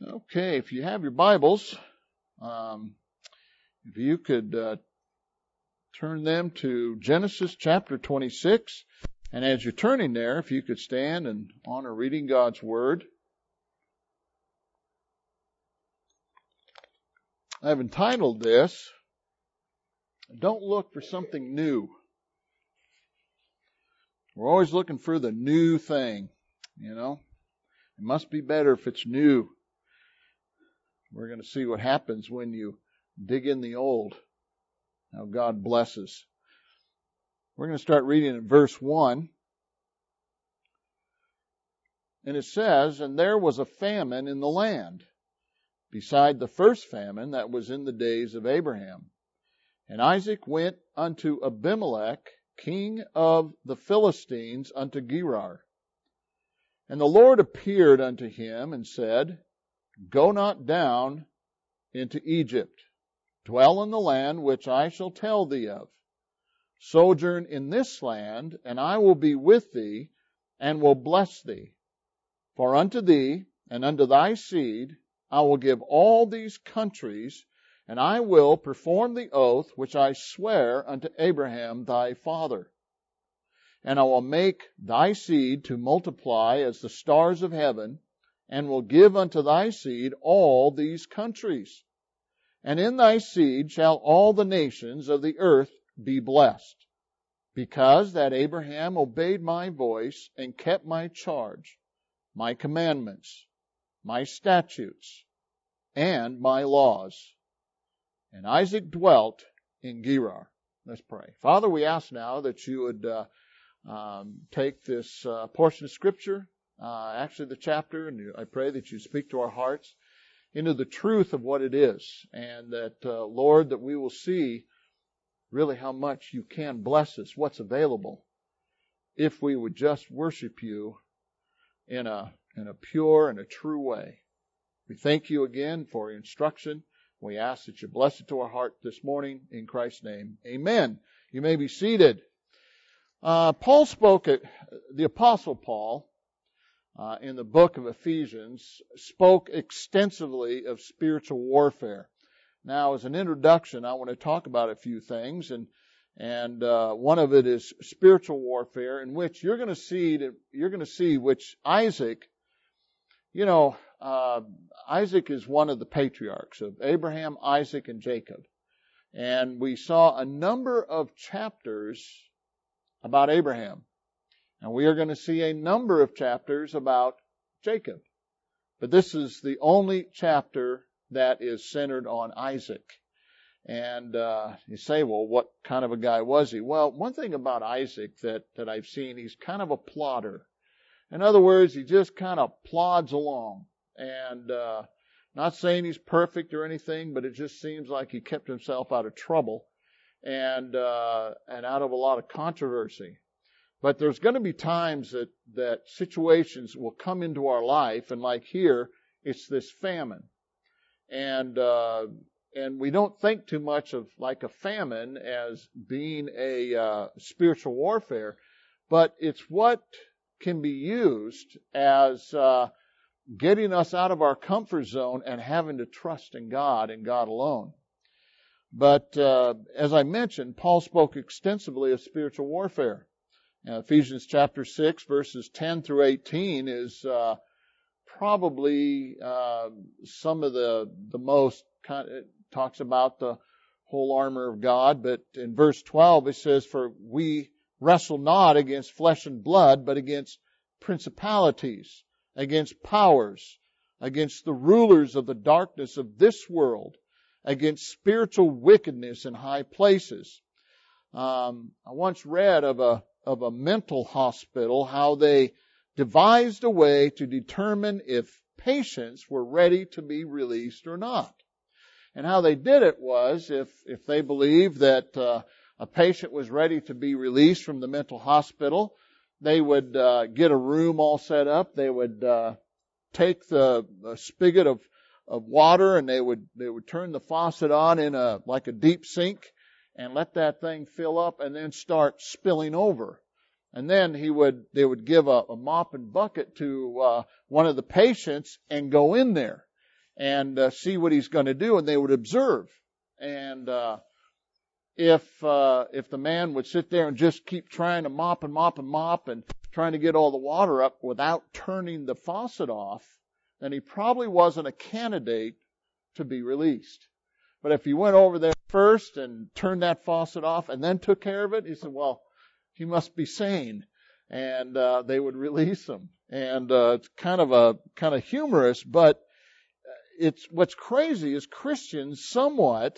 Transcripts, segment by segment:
Okay, if you have your Bibles, if you could turn them to Genesis chapter 26. And as you're turning there, if you could stand and honor reading God's Word. I've entitled this, Don't Look for Something New. We're always looking for the new thing, you know. It must be better if it's new. We're going to see what happens when you dig in the old, how God blesses. We're going to start reading in verse 1. And it says, And there was a famine in the land, beside the first famine that was in the days of Abraham. And Isaac went unto Abimelech, king of the Philistines, unto Gerar. And the Lord appeared unto him and said, Go not down into Egypt. Dwell in the land which I shall tell thee of. Sojourn in this land, and I will be with thee, and will bless thee. For unto thee and unto thy seed I will give all these countries, and I will perform the oath which I swear unto Abraham thy father. And I will make thy seed to multiply as the stars of heaven, and will give unto thy seed all these countries. And in thy seed shall all the nations of the earth be blessed, because that Abraham obeyed my voice and kept my charge, my commandments, my statutes, and my laws. And Isaac dwelt in Gerar. Let's pray. Father, we ask now that you would take this portion of Scripture, actually the chapter, and I pray that you speak to our hearts into the truth of what it is, and that, Lord, that we will see really how much you can bless us, what's available, if we would just worship you in a pure and a true way. We thank you again for your instruction. We ask that you bless it to our heart this morning. In Christ's name, amen. You may be seated. Paul spoke, the Apostle Paul, in the book of Ephesians, spoke extensively of spiritual warfare. Now, as an introduction, I want to talk about a few things, and one of it is spiritual warfare, in which you're going to see which Isaac, Isaac is one of the patriarchs of Abraham, Isaac, and Jacob. And we saw a number of chapters about Abraham. And we are going to see a number of chapters about Jacob. But this is the only chapter that is centered on Isaac. And you say, well, what kind of a guy was he? Well, one thing about Isaac that I've seen, he's kind of a plodder. In other words, he just kind of plods along. And not saying he's perfect or anything, but it just seems like he kept himself out of trouble and out of a lot of controversy. But there's going to be times that situations will come into our life, and like here, it's this famine. And we don't think too much of like a famine as being a spiritual warfare, but it's what can be used as getting us out of our comfort zone and having to trust in God and God alone. But as I mentioned, Paul spoke extensively of spiritual warfare. Ephesians chapter 6, verses 10 through 18 is probably some of the most, it talks about the whole armor of God, but in verse 12 it says, For we wrestle not against flesh and blood, but against principalities, against powers, against the rulers of the darkness of this world, against spiritual wickedness in high places. I once read of a mental hospital, how they devised a way to determine if patients were ready to be released or not. And how they did it was, if they believed that a patient was ready to be released from the mental hospital, they would get a room all set up. They would take the spigot of water, and they would turn the faucet on in like a deep sink, and let that thing fill up and then start spilling over. And then they would give a mop and bucket to one of the patients and go in there. and see what he's going to do, and they would observe. And if the man would sit there and just keep trying to mop and trying to get all the water up without turning the faucet off, then he probably wasn't a candidate to be released. But if he went over there first and turned that faucet off and then took care of it, he said, well, he must be sane. And they would release him. And it's kind of humorous, but it's what's crazy is Christians somewhat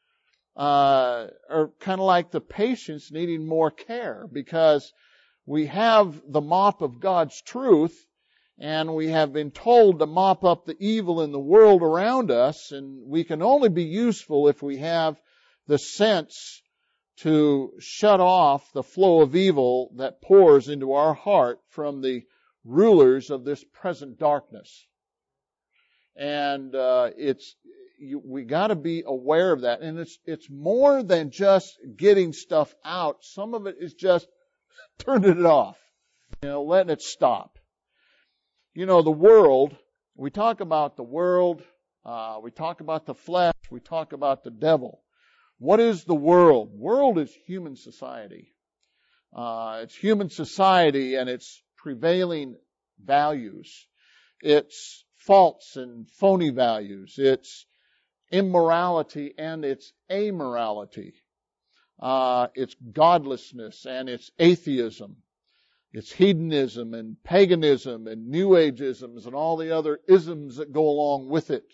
are kind of like the patients needing more care, because we have the mop of God's truth, and we have been told to mop up the evil in the world around us, and we can only be useful if we have the sense to shut off the flow of evil that pours into our heart from the rulers of this present darkness. And we got to be aware of that. And it's more than just getting stuff out. Some of it is just turning it off, letting it stop. The world, we talk about the world, we talk about the flesh, we talk about the devil. What is the world? World is human society. It's human society and its prevailing values. It's false and phony values. It's immorality and it's amorality. It's godlessness and it's atheism. It's hedonism and paganism and New Ageisms and all the other isms that go along with it.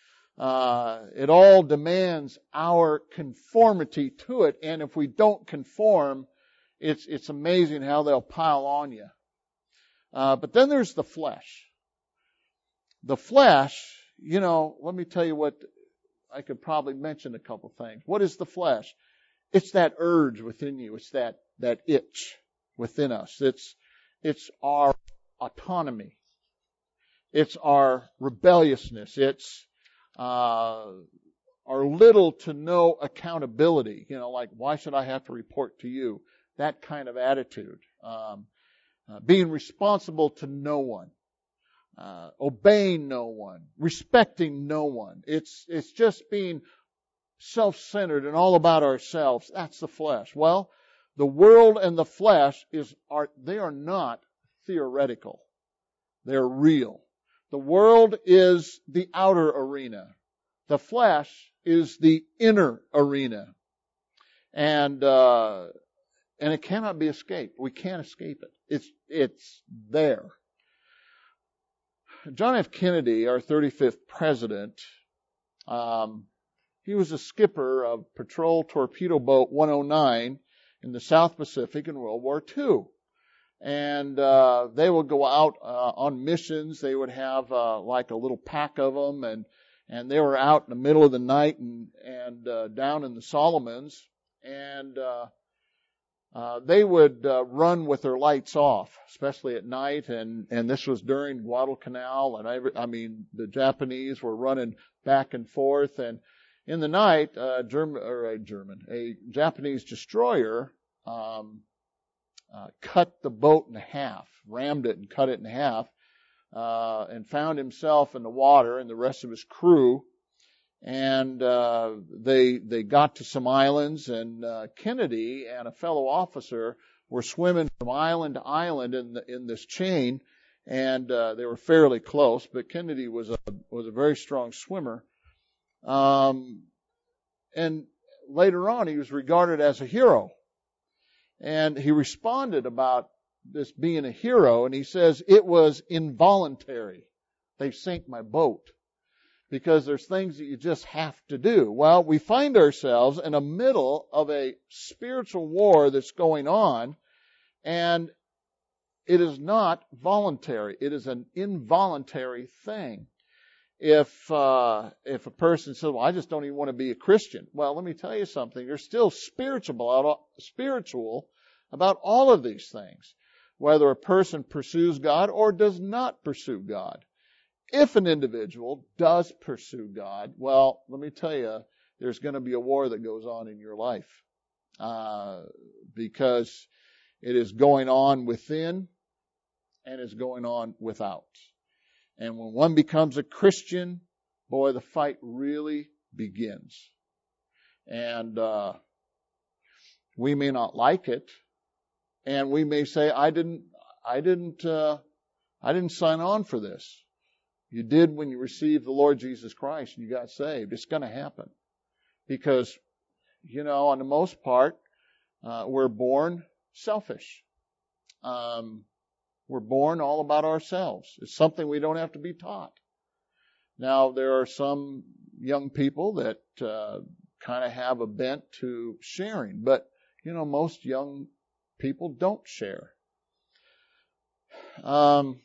It all demands our conformity to it, and if we don't conform, it's amazing how they'll pile on you. But then there's the flesh. The flesh, let me tell you what, I could probably mention a couple things. What is the flesh? It's that urge within you. It's that itch within us. It's our autonomy. It's our rebelliousness. It's our little to no accountability. Like, why should I have to report to you? That kind of attitude. Being responsible to no one. Obeying no one. Respecting no one. It's just being self-centered and all about ourselves. That's the flesh. Well, the world and the flesh they are not theoretical. They're real. The world is the outer arena. The flesh is the inner arena. And it cannot be escaped. We can't escape it. It's there. John F. Kennedy, our 35th president, he was a skipper of Patrol Torpedo Boat 109 in the South Pacific in World War II. And they would go out on missions. They would have like a little pack of them, and they were out in the middle of the night and down in the Solomons, and they would run with their lights off, especially at night. And this was during Guadalcanal, and the Japanese were running back and forth. And in the night, a Japanese destroyer cut the boat in half, rammed it and cut it in half, and found himself in the water and the rest of his crew. And they got to some islands, and Kennedy and a fellow officer were swimming from island to island in this chain, and they were fairly close. But Kennedy was a very strong swimmer, and later on he was regarded as a hero. And he responded about this being a hero, and he says, it was involuntary. They sank my boat. Because there's things that you just have to do. Well, we find ourselves in the middle of a spiritual war that's going on, and it is not voluntary. It is an involuntary thing. If a person says, well, I just don't even want to be a Christian. Well, let me tell you something. You're still spiritual about all of these things. Whether a person pursues God or does not pursue God. If an individual does pursue God, well, let me tell you, there's going to be a war that goes on in your life. Because it is going on within and is going on without. And when one becomes a Christian, boy, the fight really begins. And we may not like it, and we may say, I didn't sign on for this. You did when you received the Lord Jesus Christ and you got saved. It's going to happen. Because, on the most part, we're born selfish. We're born all about ourselves. It's something we don't have to be taught. Now, there are some young people that kind of have a bent to sharing, but, most young people don't share. Have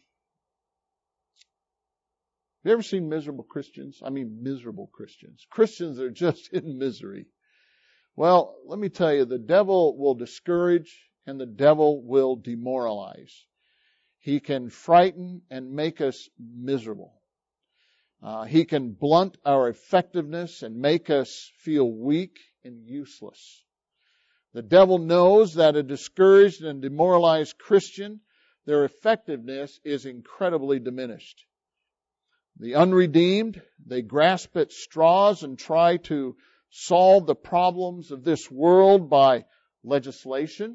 you ever seen miserable Christians? I mean, miserable Christians. Christians that are just in misery. Well, let me tell you, the devil will discourage and the devil will demoralize. He can frighten and make us miserable. He can blunt our effectiveness and make us feel weak and useless. The devil knows that a discouraged and demoralized Christian, their effectiveness is incredibly diminished. The unredeemed, they grasp at straws and try to solve the problems of this world by legislation.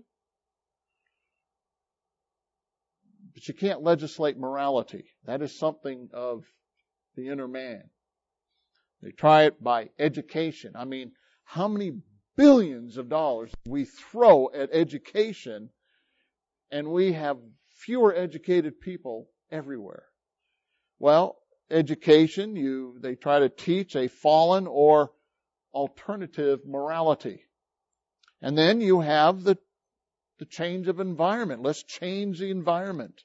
But you can't legislate morality. That is something of the inner man. They try it by education. I mean, how many billions of dollars we throw at education, and we have fewer educated people everywhere? Well, education, they try to teach a fallen or alternative morality. And then you have the change of environment. Let's change the environment.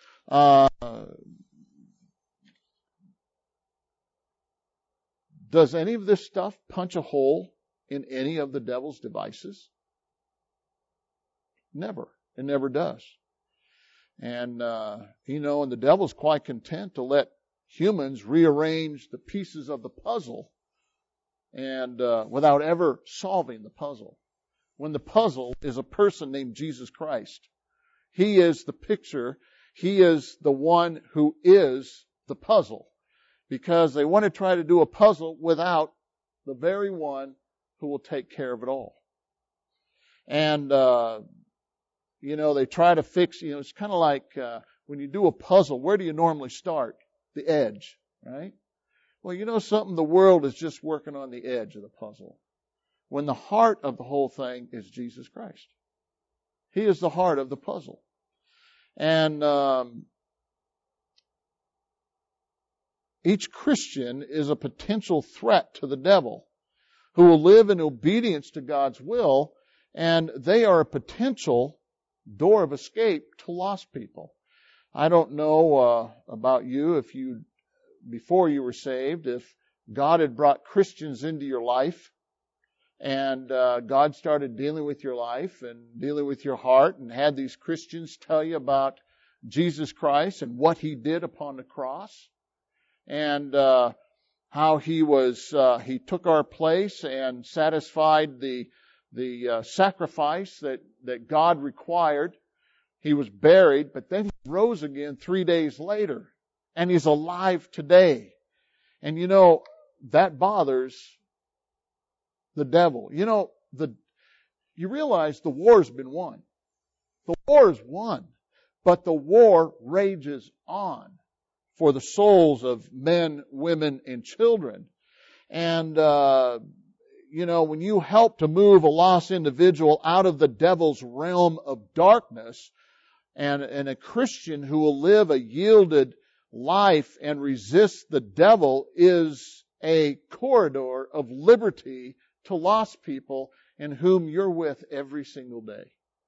Does any of this stuff punch a hole in any of the devil's devices? Never. It never does. And, and the devil's quite content to let humans rearrange the pieces of the puzzle and without ever solving the puzzle. When the puzzle is a person named Jesus Christ. He is the picture. He is the one who is the puzzle. Because they want to try to do a puzzle without the very one who will take care of it all. And, they try to fix, it's kind of like when you do a puzzle, where do you normally start? The edge, right? Well, something, the world is just working on the edge of the puzzle. When the heart of the whole thing is Jesus Christ. He is the heart of the puzzle. And each Christian is a potential threat to the devil who will live in obedience to God's will, and they are a potential door of escape to lost people. I don't know about you, before you were saved, if God had brought Christians into your life, and God started dealing with your life and dealing with your heart and had these Christians tell you about Jesus Christ and what He did upon the cross and how He took our place and satisfied the sacrifice that God required. He was buried, but then He rose again 3 days later, and He's alive today. And that bothers the devil. You realize the war's been won. The war is won, but the war rages on for the souls of men, women, and children. And, when you help to move a lost individual out of the devil's realm of darkness, and a Christian who will live a yielded life and resist the devil is a corridor of liberty to lost people in whom you're with every single day.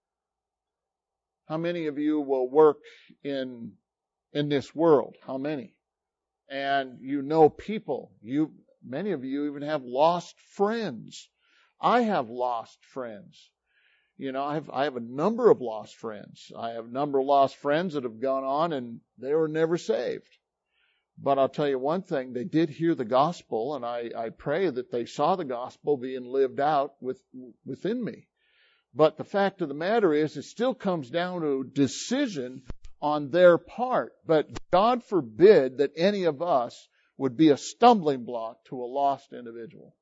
How many of you will work in this world? How many? And people. Many of you even have lost friends. I have lost friends. I have a number of lost friends. I have a number of lost friends that have gone on and they were never saved. But I'll tell you one thing, they did hear the gospel, and I pray that they saw the gospel being lived out within me. But the fact of the matter is, it still comes down to a decision on their part. But God forbid that any of us would be a stumbling block to a lost individual.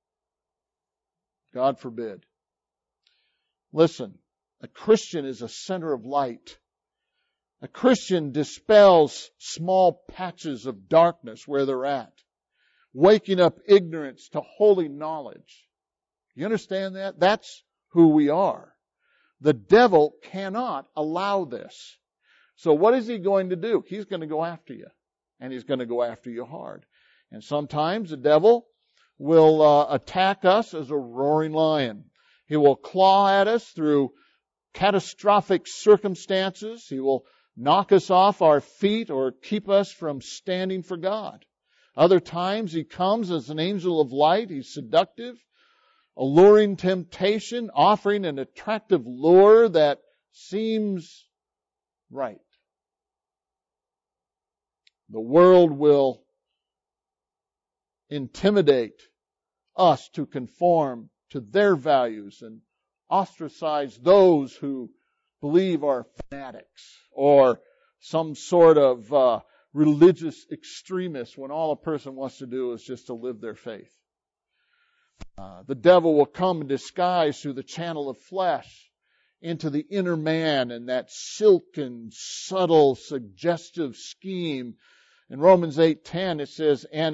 God forbid. Listen, a Christian is a center of light. A Christian dispels small patches of darkness where they're at, waking up ignorance to holy knowledge. You understand that? That's who we are. The devil cannot allow this. So what is he going to do? He's going to go after you. And he's going to go after you hard. And sometimes the devil will attack us as a roaring lion. He will claw at us through catastrophic circumstances. He will knock us off our feet or keep us from standing for God. Other times he comes as an angel of light. He's seductive, alluring temptation, offering an attractive lure that seems right. The world will intimidate us to conform to their values and ostracize those who believe are fanatics or some sort of religious extremists when all a person wants to do is just to live their faith. The devil will come in disguise through the channel of flesh into the inner man and that silken, subtle, suggestive scheme. In Romans 8:10 it says, and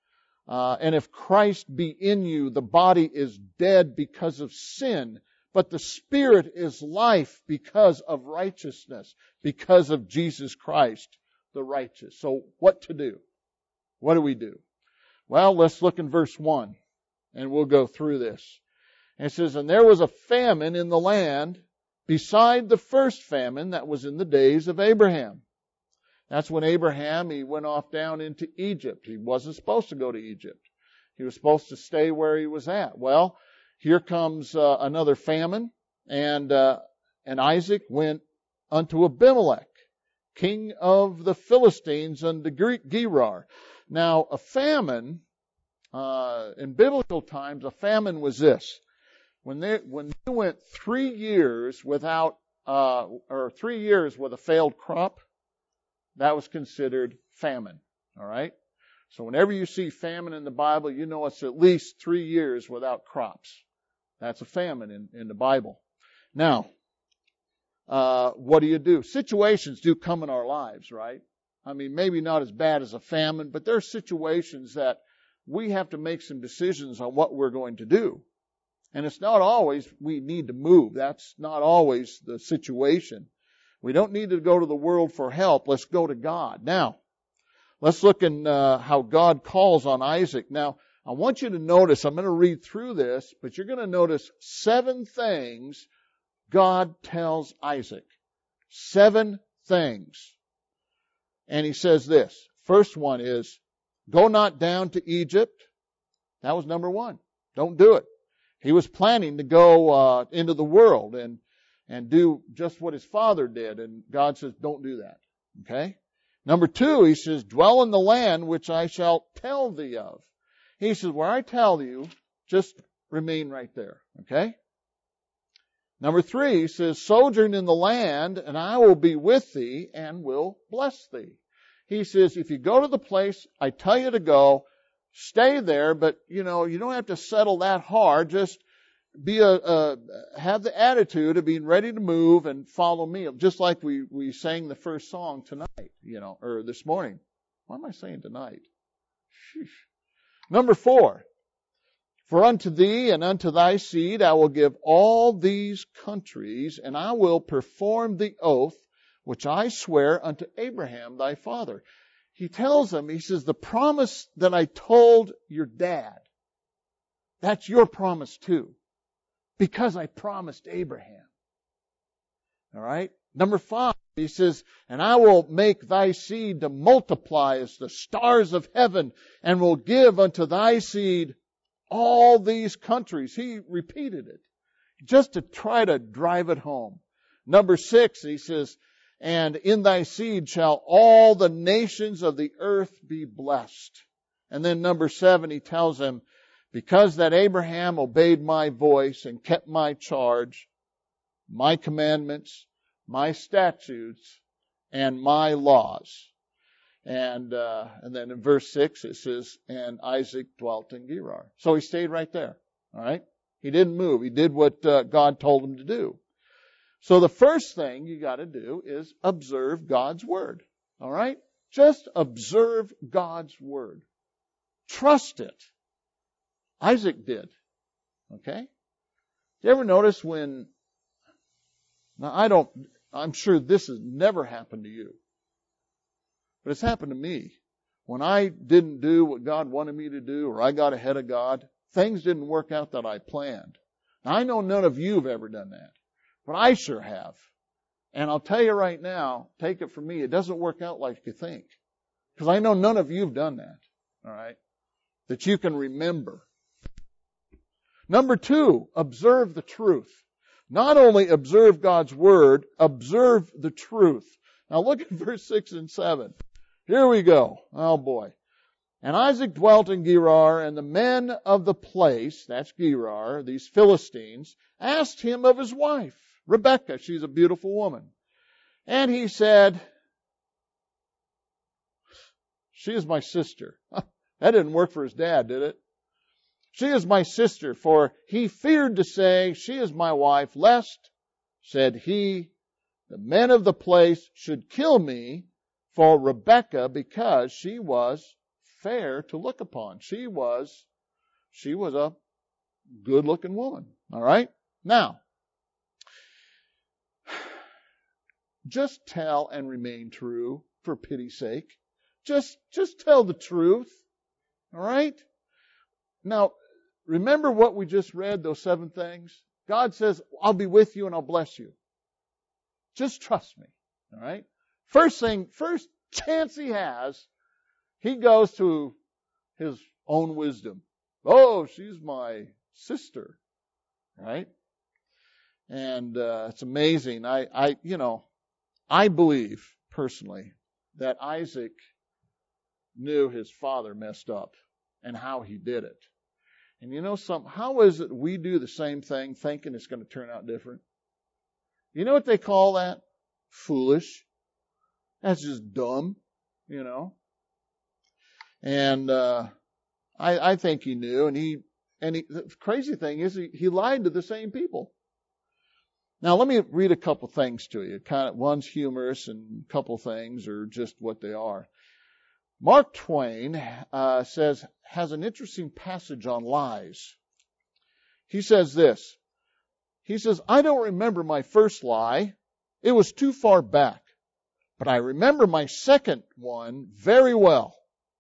if Christ be in you, the body is dead because of sin, but the Spirit is life because of righteousness, because of Jesus Christ, the righteous. So what to do? What do we do? Well, let's look in verse 1, and we'll go through this. And it says, and there was a famine in the land beside the first famine that was in the days of Abraham. That's when Abraham, he went off down into Egypt. He wasn't supposed to go to Egypt. He was supposed to stay where he was at. Well, here comes another famine, and Isaac went unto Abimelech, king of the Philistines, unto Gerar. Now, a famine, in biblical times, a famine was this. When they went 3 years without, or 3 years with a failed crop, that was considered famine. All right? So whenever you see famine in the Bible, you know it's at least 3 years without crops. That's a famine in the Bible. Now, what do? Situations do come in our lives, right? I mean, maybe not as bad as a famine, but there are situations that we have to make some decisions on what we're going to do. And it's not always we need to move. That's not always the situation. We don't need to go to the world for help. Let's go to God. Now, let's look in how God calls on Isaac. Now, I want you to notice, I'm going to read through this, but you're going to notice 7 things God tells Isaac. 7 things. And he says this. First one is, go not down to Egypt. That was number 1. Don't do it. He was planning to go into the world and do just what his father did. And God says, don't do that. Okay? Number 2, he says, dwell in the land which I shall tell thee of. He says, where I tell you, just remain right there. Okay? Number 3, he says, sojourn in the land, and I will be with thee and will bless thee. He says, if you go to the place I tell you to go, stay there, but you don't have to settle that hard. Just have the attitude of being ready to move and follow me. Just like we sang the first song tonight, or this morning. Why am I saying tonight? Sheesh. Number 4, for unto thee and unto thy seed I will give all these countries, and I will perform the oath which I swear unto Abraham thy father. He tells him, he says, the promise that I told your dad, that's your promise too. Because I promised Abraham. All right? Number 5, he says, and I will make thy seed to multiply as the stars of heaven, and will give unto thy seed all these countries. He repeated it just to try to drive it home. Number 6, he says, and in thy seed shall all the nations of the earth be blessed. And then number 7, he tells him, because that Abraham obeyed my voice and kept my charge, my commandments, my statutes, and my laws. And then in verse 6 it says, and Isaac dwelt in Gerar. So he stayed right there. All right? He didn't move. He did what God told him to do. So the first thing you got to do is observe God's word. All right? Just observe God's word. Trust it. Isaac did. Okay? You ever notice when, now I'm sure this has never happened to you, but it's happened to me. When I didn't do what God wanted me to do, or I got ahead of God, things didn't work out that I planned. Now, I know none of you have ever done that, but I sure have. And I'll tell you right now, take it from me, it doesn't work out like you think. Because I know none of you have done that. All right? That you can remember. Number 2, observe the truth. Not only observe God's word, observe the truth. Now look at verse 6 and 7. Here we go. Oh boy. And Isaac dwelt in Gerar, and the men of the place, that's Gerar, these Philistines, asked him of his wife, Rebekah. She's a beautiful woman. And he said, she is my sister. That didn't work for his dad, did it? She is my sister, for he feared to say, she is my wife, lest, said he, the men of the place should kill me for Rebekah, because she was fair to look upon. She was a good-looking woman. All right? Now, just tell and remain true, for pity's sake. Just tell the truth. All right? Now, remember what we just read, those 7 things? God says, I'll be with you and I'll bless you. Just trust me. All right? First chance he has, he goes to his own wisdom. Oh, she's my sister. Right? And it's amazing. I believe personally that Isaac knew his father messed up and how he did it. And you know something? How is it we do the same thing thinking it's going to turn out different? You know what they call that? Foolish. That's just dumb, you know. And I think he knew, and the crazy thing is he lied to the same people. Now let me read a couple things to you. One's humorous, and a couple things are just what they are. Mark Twain has an interesting passage on lies. He says this. He says, I don't remember my first lie. It was too far back. But I remember my second one very well.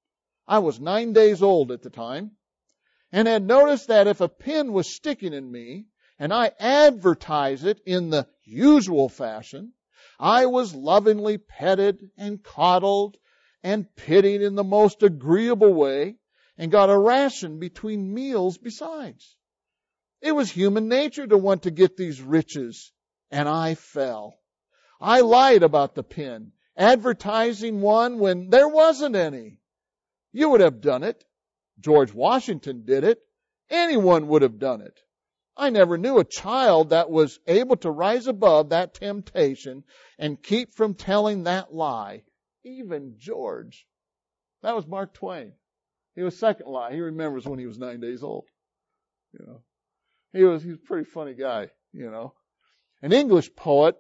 I was 9 days old at the time, and had noticed that if a pin was sticking in me, and I advertise it in the usual fashion, I was lovingly petted and coddled and pitied in the most agreeable way, and got a ration between meals besides. It was human nature to want to get these riches, and I fell. I lied about the pin, advertising one when there wasn't any. You would have done it. George Washington did it. Anyone would have done it. I never knew a child that was able to rise above that temptation and keep from telling that lie. Even George. That was Mark Twain. He was second lie. He remembers when he was 9 days old. You know, he was a pretty funny guy. You know, an English poet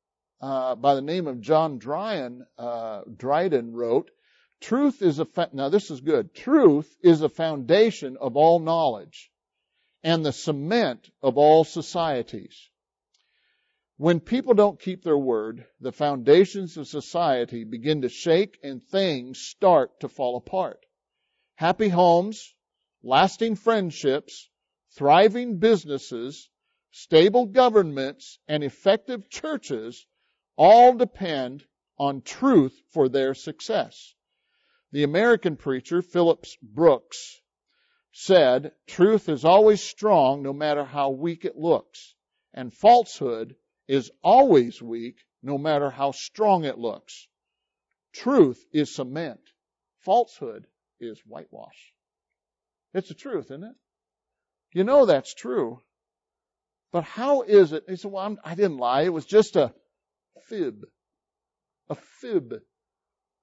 by the name of John Dryden wrote, "Truth is now this is good. Truth is a foundation of all knowledge, and the cement of all societies. When people don't keep their word, the foundations of society begin to shake and things start to fall apart. Happy homes, lasting friendships, thriving businesses, stable governments, and effective churches all depend on truth for their success." The American preacher Phillips Brooks said, "Truth is always strong no matter how weak it looks, and falsehood is always weak no matter how strong it looks. Truth is cement. Falsehood is whitewash." It's the truth, isn't it? You know that's true. But how is it? He said, well, I didn't lie. It was just a fib. A fib.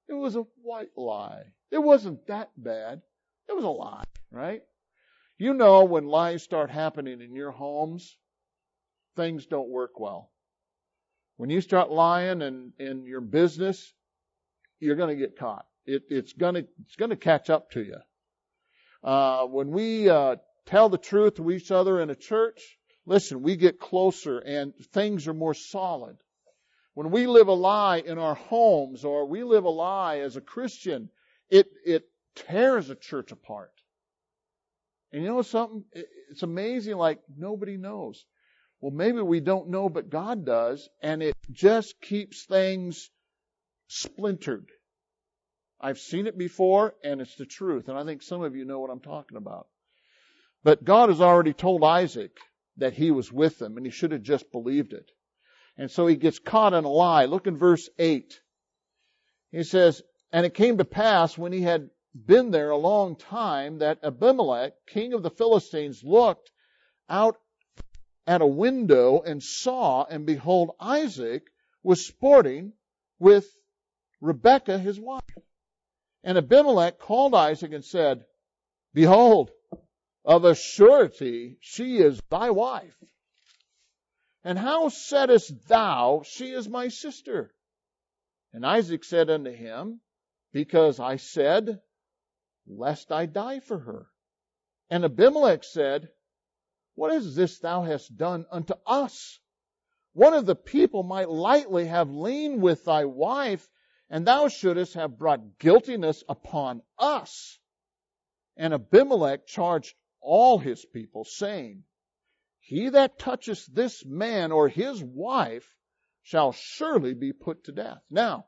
It was a white lie. It wasn't that bad. It was a lie, right? You know when lies start happening in your homes, things don't work well. When you start lying in your business, you're going to get caught. It's going to catch up to you. When we tell the truth to each other in a church, listen, we get closer and things are more solid. When we live a lie in our homes or we live a lie as a Christian, it tears a church apart. And you know something? It's amazing, like nobody knows. Well, maybe we don't know, but God does, and it just keeps things splintered. I've seen it before, and it's the truth, and I think some of you know what I'm talking about. But God has already told Isaac that he was with them, and he should have just believed it. And so he gets caught in a lie. Look in verse 8. He says, "And it came to pass when he had been there a long time that Abimelech, king of the Philistines, looked out at a window and saw, and behold, Isaac was sporting with Rebekah his wife. And Abimelech called Isaac and said, Behold, of a surety she is thy wife. And how saidest thou, she is my sister? And Isaac said unto him, Because I said, lest I die for her. And Abimelech said, What is this thou hast done unto us? One of the people might lightly have lain with thy wife, and thou shouldest have brought guiltiness upon us. And Abimelech charged all his people, saying, He that toucheth this man or his wife shall surely be put to death. Now,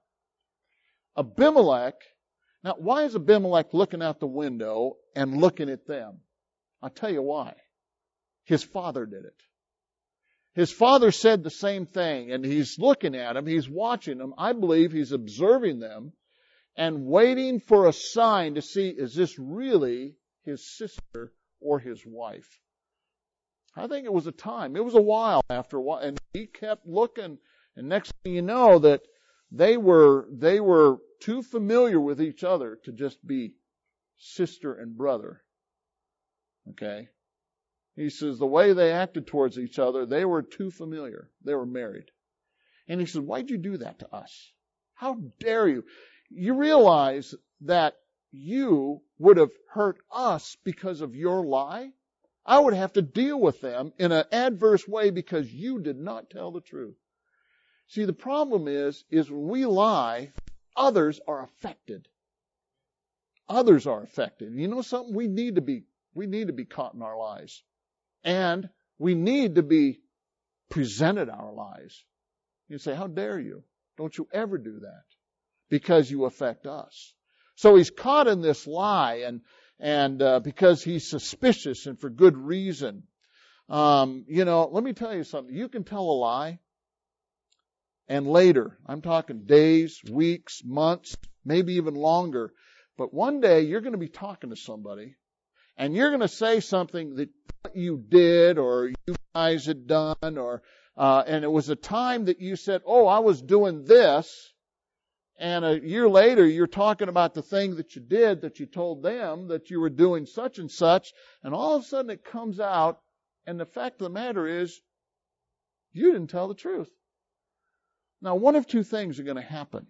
why is Abimelech looking out the window and looking at them? I'll tell you why. His father did it. His father said the same thing, and he's looking at him, he's watching them. I believe he's observing them and waiting for a sign to see, is this really his sister or his wife? I think it was a time. It was a while after a while, and he kept looking, and next thing you know that they were too familiar with each other to just be sister and brother. Okay? He says the way they acted towards each other, they were too familiar. They were married. And he says, why'd you do that to us? How dare you? You realize that you would have hurt us because of your lie? I would have to deal with them in an adverse way because you did not tell the truth. See, the problem is when we lie, others are affected. Others are affected. You know something? We need to be caught in our lies. And we need to be presented our lies. You say, how dare you? Don't you ever do that. Because you affect us. So he's caught in this lie and because he's suspicious and for good reason. Let me tell you something. You can tell a lie and later, I'm talking days, weeks, months, maybe even longer. But one day you're going to be talking to somebody and you're going to say something that you did or you guys had done and it was a time that you said, I was doing this. And a year later, you're talking about the thing that you did, that you told them that you were doing such and such. And all of a sudden it comes out. And the fact of the matter is, you didn't tell the truth. Now, one of two things are going to happen.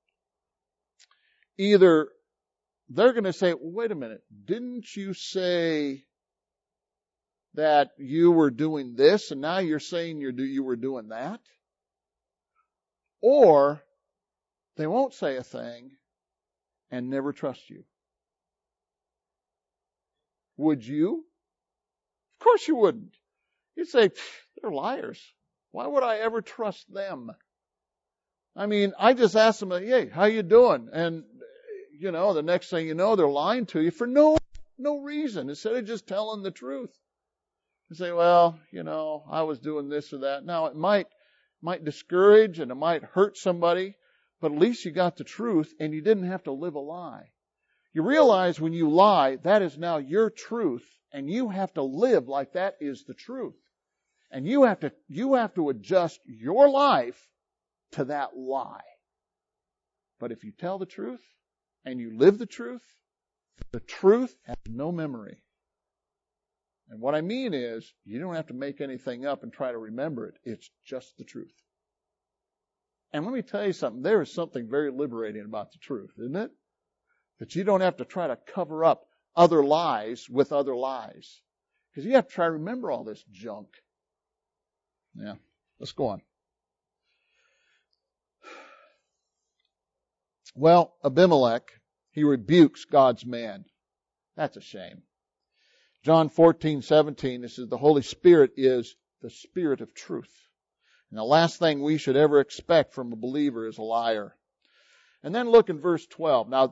Either they're going to say, wait a minute, didn't you say that you were doing this and now you're saying you were doing that? Or they won't say a thing and never trust you. Would you? Of course you wouldn't. You'd say, they're liars. Why would I ever trust them? I mean, I just asked them, hey, how you doing? And, the next thing you know, they're lying to you for no reason, instead of just telling the truth. You say, well, I was doing this or that. Now, it might discourage and it might hurt somebody, but at least you got the truth and you didn't have to live a lie. You realize when you lie, that is now your truth, and you have to live like that is the truth. And you have to adjust your life to that lie. But if you tell the truth and you live the truth has no memory. And what I mean is, you don't have to make anything up and try to remember it. It's just the truth. And let me tell you something. There is something very liberating about the truth, isn't it? That you don't have to try to cover up other lies with other lies. Because you have to try to remember all this junk. Yeah, let's go on. Well, Abimelech, he rebukes God's man. That's a shame. John 14:17, this is the Holy Spirit is the Spirit of truth. And the last thing we should ever expect from a believer is a liar. And then look in verse 12. Now,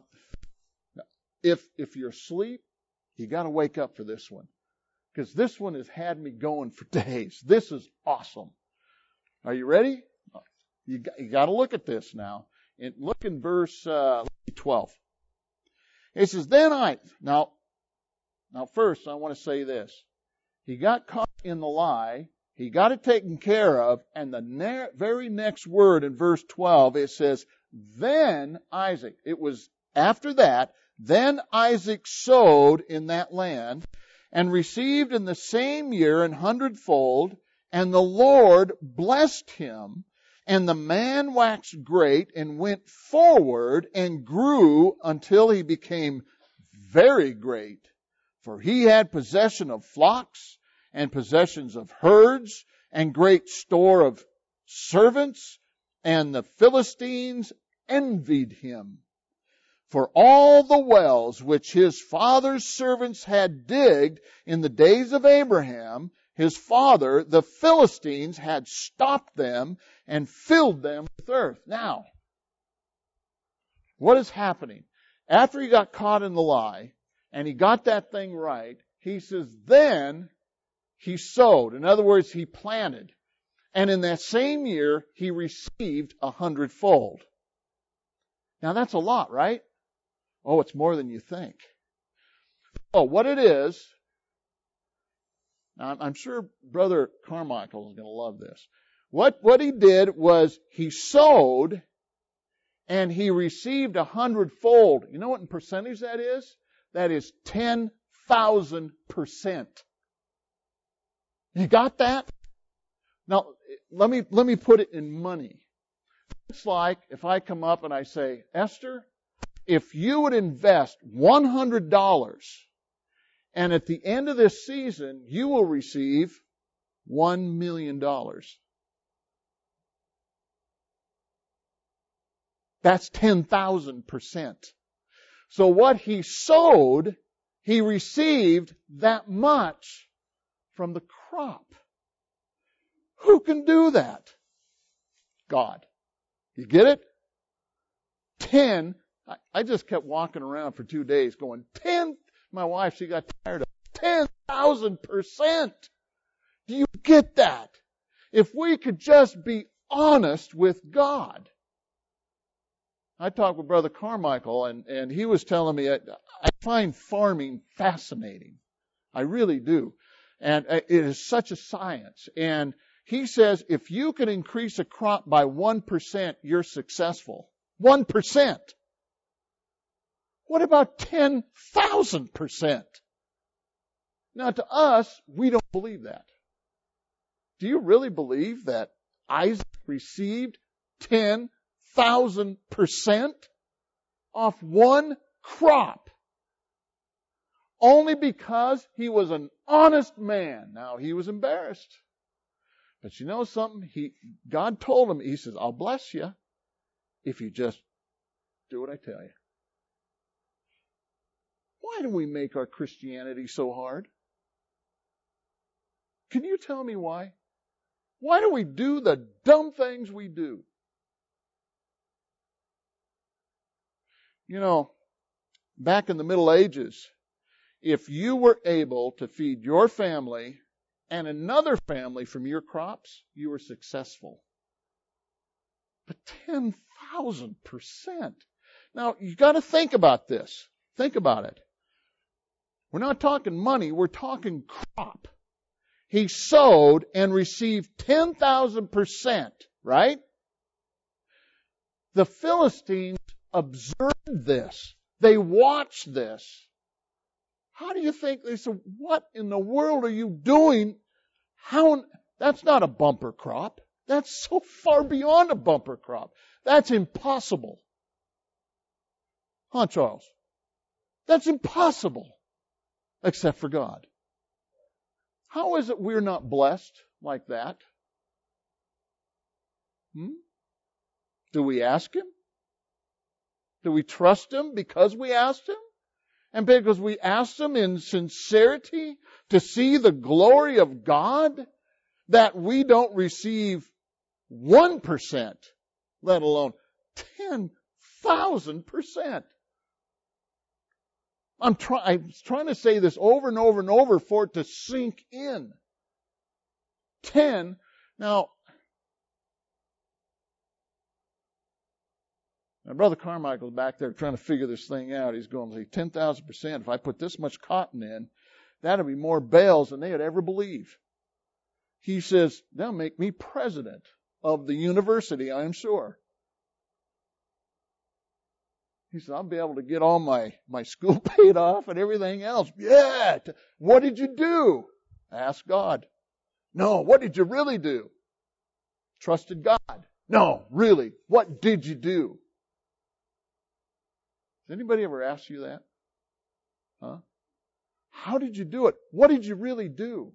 if you're asleep, you got to wake up for this one. Because this one has had me going for days. This is awesome. Are you ready? You got to look at this now. And look in verse 12. It says, Now first I want to say this. He got caught in the lie. He got it taken care of. And the very next word in verse 12, it says, then Isaac. It was after that. Then Isaac sowed in that land and received in the same year 100-fold. And the Lord blessed him. And the man waxed great and went forward and grew until he became very great. For he had possession of flocks and possessions of herds and great store of servants. And the Philistines envied him. For all the wells which his father's servants had digged in the days of Abraham, his father, the Philistines, had stopped them and filled them with earth. Now, what is happening? After he got caught in the lie, and he got that thing right, he says, then he sowed. In other words, he planted. And in that same year, he received 100-fold. Now that's a lot, right? Oh, it's more than you think. Oh, what it is, now I'm sure Brother Carmichael is going to love this. What he did was he sowed and he received 100-fold. You know what in percentage that is? That is 10,000%. You got that? Now, let me put it in money. It's like if I come up and I say, Esther, if you would invest $100 and at the end of this season you will receive $1 million. That's 10,000%. So what he sowed, he received that much from the crop. Who can do that? God. You get it? I just kept walking around for 2 days going, my wife, she got tired of 10,000%. Do you get that? If we could just be honest with God. I talked with Brother Carmichael, and he was telling me, I find farming fascinating. I really do. And it is such a science. And he says, if you can increase a crop by 1%, you're successful. 1%. What about 10,000%? Now to us, we don't believe that. Do you really believe that Isaac received 10,000% off one crop? Only because he was an honest man. Now he was embarrassed. But you know something? God told him, he says, I'll bless you if you just do what I tell you. Why do we make our Christianity so hard? Can you tell me why? Why do we do the dumb things we do? You know, back in the Middle Ages, if you were able to feed your family and another family from your crops, you were successful. But 10,000%. Now, you got to think about this. Think about it. We're not talking money, we're talking crop. He sowed and received 10,000%, right? The Philistines observed this. They watched this. How do you think? They said, what in the world are you doing? That's not a bumper crop. That's so far beyond a bumper crop. That's impossible. Huh, Charles? That's impossible. Except for God. How is it we're not blessed like that? Do we ask Him? Do we trust Him because we asked Him? And because we asked Him in sincerity to see the glory of God, that we don't receive 1%, let alone 10,000%. I'm trying to say this over and over and over for it to sink in. 10. Now, my brother Carmichael's back there trying to figure this thing out. He's going to say 10,000%. If I put this much cotton in, that'll be more bales than they would ever believe. He says, that'll make me president of the university, I'm sure. He said, I'll be able to get all my school paid off and everything else. Yeah. What did you do? Ask God. No. What did you really do? Trusted God. No. Really. What did you do? Has anybody ever asked you that? Huh? How did you do it? What did you really do?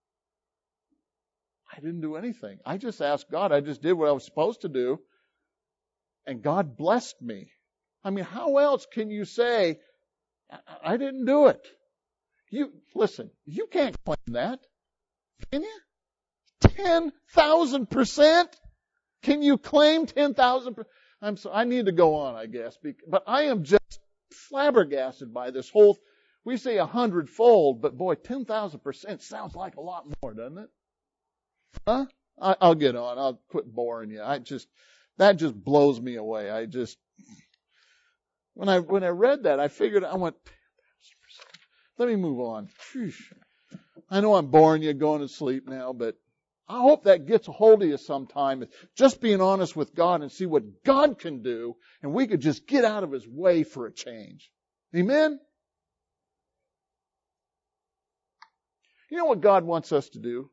I didn't do anything. I just asked God. I just did what I was supposed to do. And God blessed me. I mean, how else can you say, I didn't do it? Listen, you can't claim that. Can you? 10,000%? Can you claim 10,000%? I'm sorry, I need to go on, I guess. But I am just flabbergasted by this whole, we say 100-fold, but boy, 10,000% sounds like a lot more, doesn't it? Huh? I'll get on. I'll quit boring you. That just blows me away. When I read that, I figured, I went, 10,000%. Let me move on. I know I'm boring you going to sleep now, but I hope that gets a hold of you sometime. Just being honest with God and see what God can do, and we could just get out of His way for a change. Amen? You know what God wants us to do?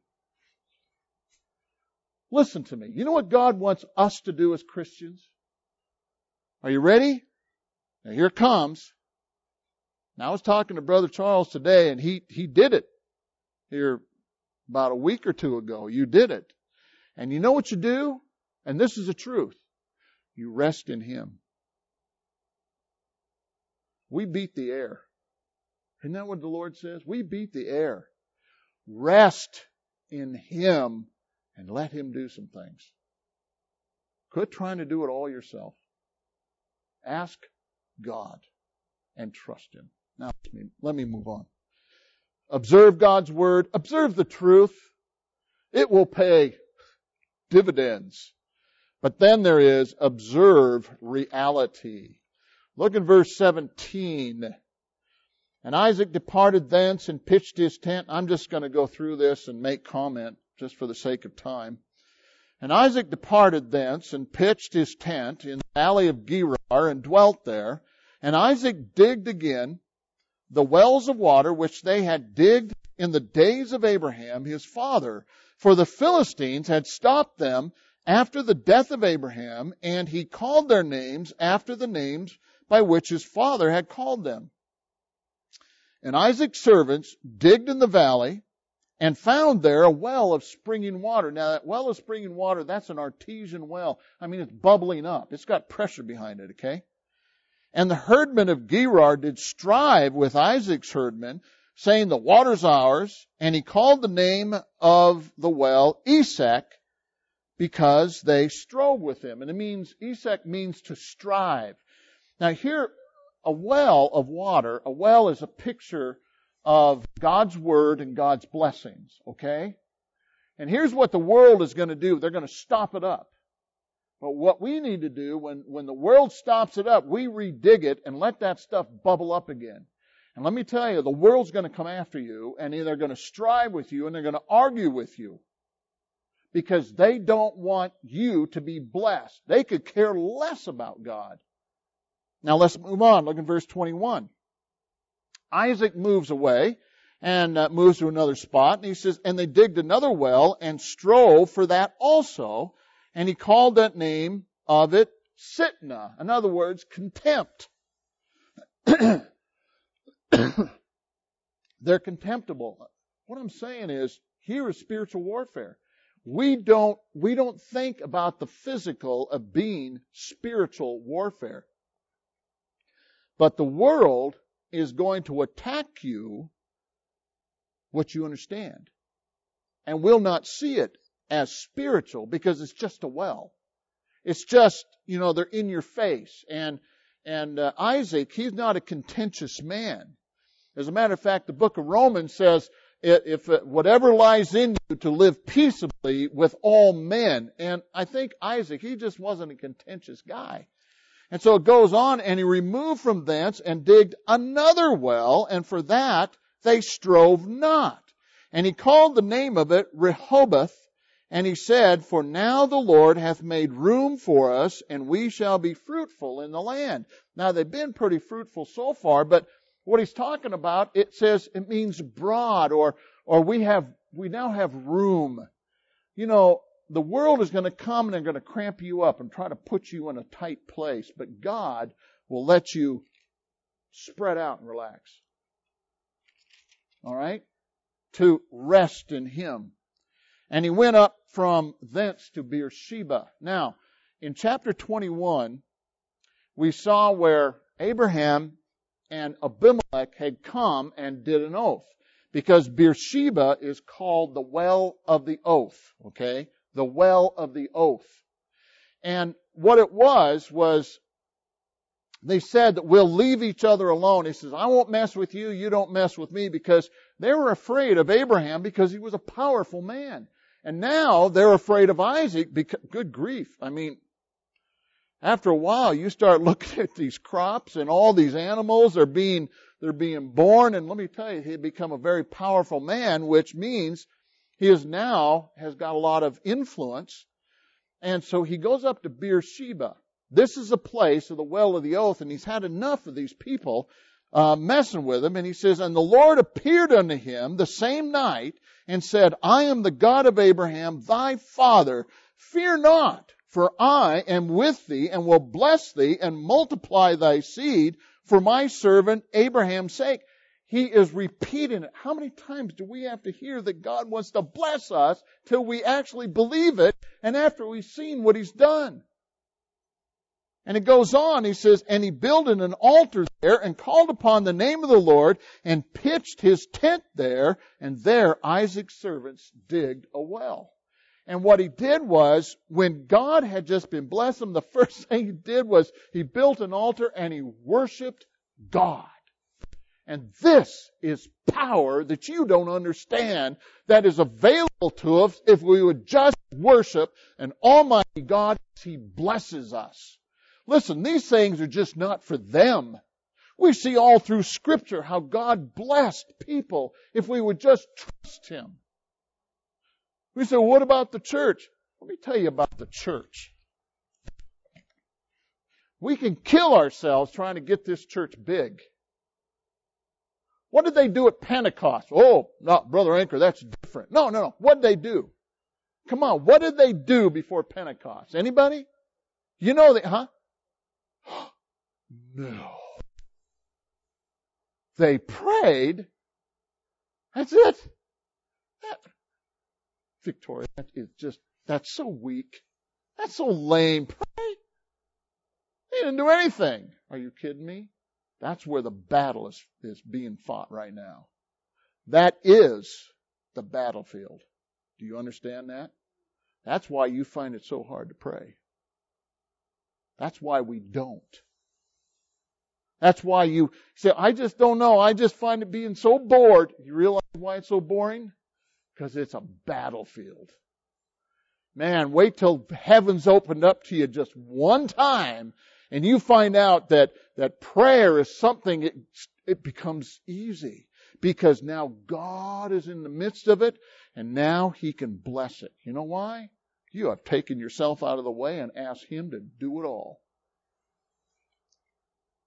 Listen to me. You know what God wants us to do as Christians? Are you ready? Now here it comes. Now I was talking to Brother Charles today, and he did it here about a week or two ago. You did it. And you know what you do? And this is the truth. You rest in Him. We beat the air. Isn't that what the Lord says? We beat the air. Rest in Him and let Him do some things. Quit trying to do it all yourself. Ask God and trust Him. Now, let me move on. Observe God's Word. Observe the truth. It will pay dividends. But then there is observe reality. Look in verse 17. And Isaac departed thence and pitched his tent. I'm just going to go through this and make comment just for the sake of time. And Isaac departed thence and pitched his tent in the valley of Gerar and dwelt there. And Isaac digged again the wells of water which they had digged in the days of Abraham his father. For the Philistines had stopped them after the death of Abraham, and he called their names after the names by which his father had called them. And Isaac's servants digged in the valley and found there a well of springing water. Now that well of springing water, that's an artesian well. I mean, it's bubbling up. It's got pressure behind it, okay? And the herdmen of Gerar did strive with Isaac's herdmen, saying, the water's ours. And he called the name of the well Esek, because they strove with him. And it means, Esek means to strive. Now here, a well of water, a well is a picture of God's Word and God's blessings, okay? And here's what the world is going to do. They're going to stop it up. But what we need to do, when the world stops it up, we redig it and let that stuff bubble up again. And let me tell you, the world's going to come after you, and they're going to strive with you, and they're going to argue with you. Because they don't want you to be blessed. They could care less about God. Now let's move on. Look at verse 21. Isaac moves away and moves to another spot. And he says, and they digged another well and strove for that also. And he called that name of it Sitnah. In other words, contempt. They're contemptible. What I'm saying is, here is spiritual warfare. We don't think about the physical of being spiritual warfare. But the world is going to attack you what you understand. And will not see it as spiritual because it's just a well. It's just, they're in your face. And Isaac, he's not a contentious man. As a matter of fact, the book of Romans says, if whatever lies in you to live peaceably with all men. And I think Isaac, he just wasn't a contentious guy. And so it goes on, and he removed from thence and digged another well, and for that they strove not. And he called the name of it Rehoboth, and he said, for now the Lord hath made room for us, and we shall be fruitful in the land. Now they've been pretty fruitful so far, but what he's talking about, it says it means broad, or we now have room. The world is going to come and they're going to cramp you up and try to put you in a tight place. But God will let you spread out and relax. All right? To rest in Him. And he went up from thence to Beersheba. Now, in chapter 21, we saw where Abraham and Abimelech had come and did an oath. Because Beersheba is called the well of the oath. Okay? The well of the oath. And what it was they said that we'll leave each other alone. He says, I won't mess with you, you don't mess with me, because they were afraid of Abraham because he was a powerful man. And now they're afraid of Isaac because, good grief. I mean, after a while you start looking at these crops and all these animals they're being born, and let me tell you, he'd become a very powerful man, which means he has got a lot of influence. And so he goes up to Beersheba. This is a place of the well of the oath, and he's had enough of these people messing with him. And he says, and the Lord appeared unto him the same night and said, I am the God of Abraham, thy father. Fear not, for I am with thee and will bless thee and multiply thy seed for my servant Abraham's sake. He is repeating it. How many times do we have to hear that God wants to bless us till we actually believe it and after we've seen what He's done? And it goes on, he says, and he builded an altar there and called upon the name of the Lord and pitched his tent there, and there Isaac's servants digged a well. And what he did was, when God had just been blessing him, the first thing he did was he built an altar and he worshiped God. And this is power that you don't understand that is available to us if we would just worship an almighty God as He blesses us. Listen, these things are just not for them. We see all through Scripture how God blessed people if we would just trust Him. We say, what about the church? Let me tell you about the church. We can kill ourselves trying to get this church big. What did they do at Pentecost? Oh, no, Brother Anchor, that's different. No. What did they do? Come on, what did they do before Pentecost? Anybody? You know that, huh? No. They prayed. That's it. Victoria, that's so weak. That's so lame. Pray. They didn't do anything. Are you kidding me? That's where the battle is being fought right now. That is the battlefield. Do you understand that? That's why you find it so hard to pray. That's why we don't. That's why you say, I just don't know. I just find it being so bored. You realize why it's so boring? Because it's a battlefield. Man, wait till heaven's opened up to you just one time and you find out that prayer is something, it becomes easy. Because now God is in the midst of it and now He can bless it. You know why? You have taken yourself out of the way and asked Him to do it all.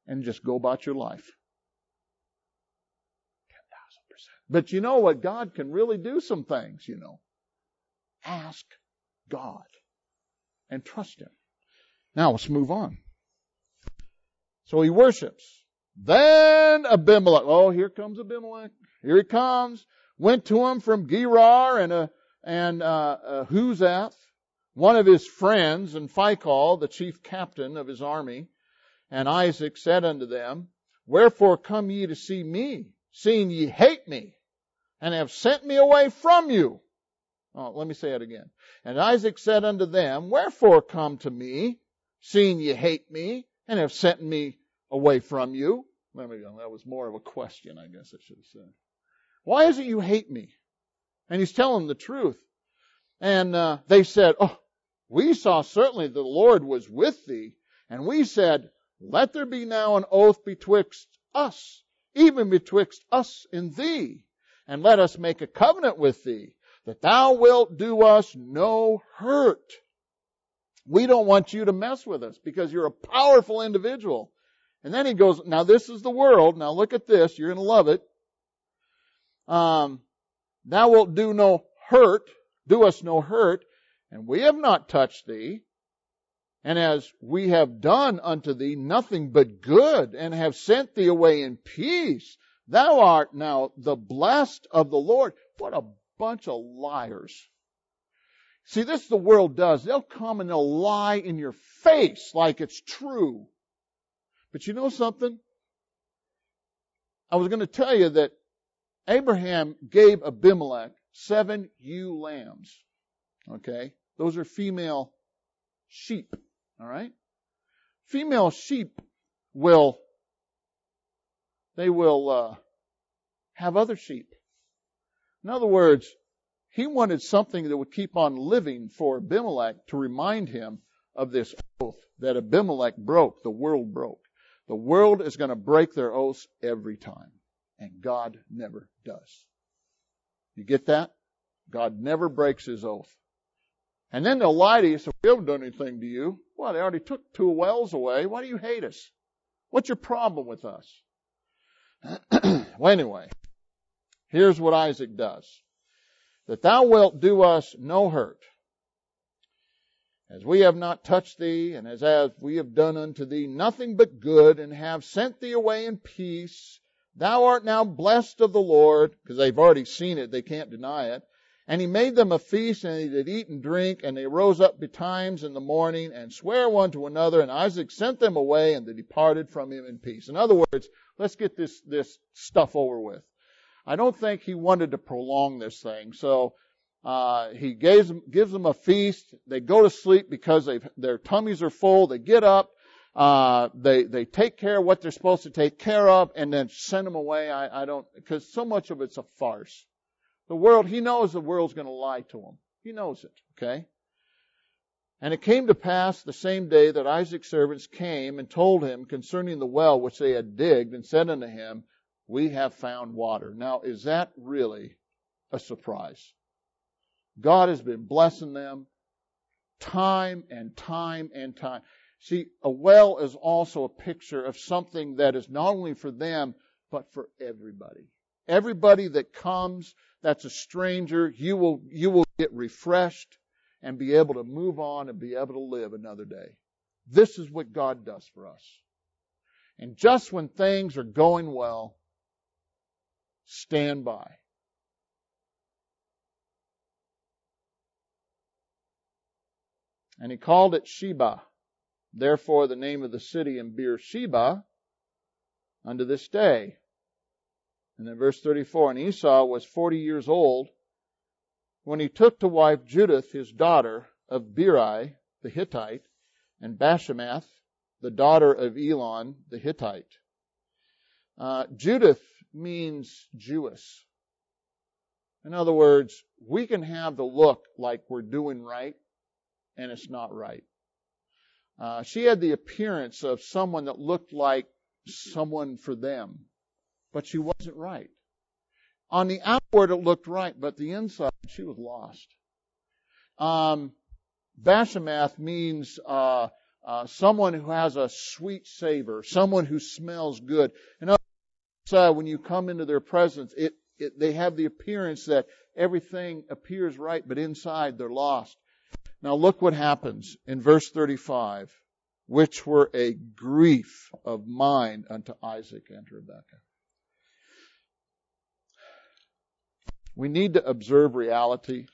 and just go about your life. 10,000%. But you know what? God can really do some things, you know. Ask God and trust Him. Now let's move on. So he worships. Then Abimelech. Oh, here comes Abimelech. Here he comes. Went to him from Gerar and Huzath, one of his friends, and Phicol, the chief captain of his army. And Isaac said unto them, Wherefore come ye to see me, seeing ye hate me, and have sent me away from you? Oh, let me say it again. And Isaac said unto them, Wherefore come to me, seeing ye hate me, and have sent me away from you? That was more of a question, I guess I should have said. Why is it you hate me? And he's telling the truth. And they said, Oh, we saw certainly the Lord was with thee. And we said, Let there be now an oath betwixt us, even betwixt us and thee. And let us make a covenant with thee, that thou wilt do us no hurt. We don't want you to mess with us because you're a powerful individual. And then he goes, now this is the world. Now look at this. You're going to love it. Thou wilt do us no hurt, and we have not touched thee. And as we have done unto thee nothing but good, and have sent thee away in peace, thou art now the blessed of the Lord. What a bunch of liars. See, this the world does. They'll come and they'll lie in your face like it's true. But you know something? I was going to tell you that Abraham gave Abimelech 7 ewe lambs. Okay? Those are female sheep. All right? Female sheep will have other sheep. In other words, he wanted something that would keep on living for Abimelech to remind him of this oath that Abimelech broke, the world broke. The world is going to break their oaths every time. And God never does. You get that? God never breaks His oath. And then they'll lie to you, so we haven't done anything to you. Well, they already took 2 wells away. Why do you hate us? What's your problem with us? Well, anyway, here's what Isaac does. That thou wilt do us no hurt, as we have not touched thee, and as we have done unto thee nothing but good, and have sent thee away in peace. Thou art now blessed of the Lord, because they've already seen it, they can't deny it. And he made them a feast, and they did eat and drink, and they rose up betimes in the morning, and sware one to another, and Isaac sent them away, and they departed from him in peace. In other words, let's get this stuff over with. I don't think he wanted to prolong this thing, so he gives them a feast. They go to sleep because their tummies are full. They get up. They take care of what they're supposed to take care of, and then send them away. Because so much of it's a farce. The world, he knows the world's going to lie to him. He knows it, okay? And it came to pass the same day that Isaac's servants came and told him concerning the well which they had digged, and said unto him, We have found water. Now, is that really a surprise? God has been blessing them time and time and time. See, a well is also a picture of something that is not only for them, but for everybody. Everybody that comes, that's a stranger, you will get refreshed and be able to move on and be able to live another day. This is what God does for us. And just when things are going well, stand by. And he called it Sheba. Therefore the name of the city in Beersheba unto this day. And then verse 34, And Esau was 40 years old when he took to wife Judith his daughter of Beri the Hittite, and Bashemath the daughter of Elon the Hittite. Judith means Jewess. In other words, we can have the look like we're doing right, and it's not right. She had the appearance of someone that looked like someone for them, but she wasn't right. On the outward it looked right, but the inside she was lost. Bashemath means someone who has a sweet savor, someone who smells good. In other words, when you come into their presence, they have the appearance that everything appears right, but inside they're lost. Now look what happens in verse 35. Which were a grief of mind unto Isaac and Rebekah. We need to observe reality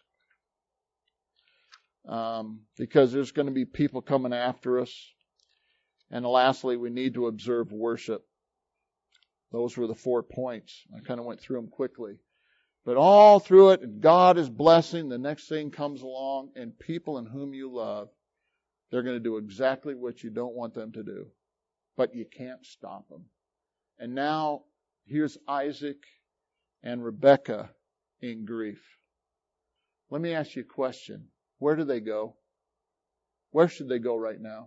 because there's going to be people coming after us. And lastly, we need to observe worship. Those were the 4 points. I kind of went through them quickly. But all through it, and God is blessing, the next thing comes along, and people in whom you love, they're going to do exactly what you don't want them to do. But you can't stop them. And now, here's Isaac and Rebekah in grief. Let me ask you a question. Where do they go? Where should they go right now?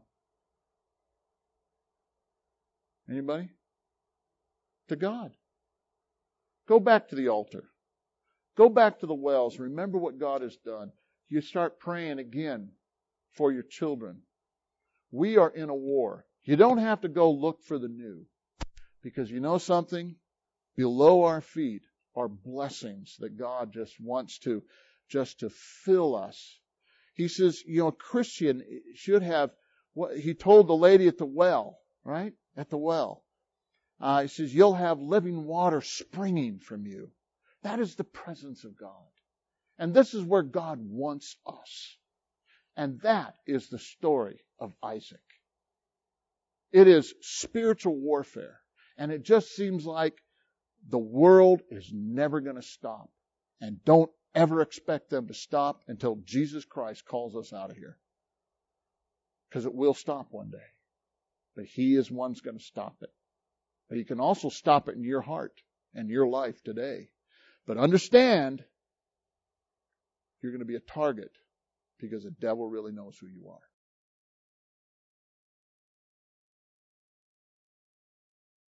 Anybody? To God. Go back to the altar. Go back to the wells. Remember what God has done. You start praying again for your children. We are in a war. You don't have to go look for the new. Because you know something? Below our feet are blessings that God just wants to fill us. He says, a Christian should have what he told the lady at the well, right? At the well. He says, you'll have living water springing from you. That is the presence of God. And this is where God wants us. And that is the story of Isaac. It is spiritual warfare. And it just seems like the world is never going to stop. And don't ever expect them to stop until Jesus Christ calls us out of here. Because it will stop one day. But He is one who's going to stop it. But He can also stop it in your heart and your life today. But understand, you're going to be a target because the devil really knows who you are.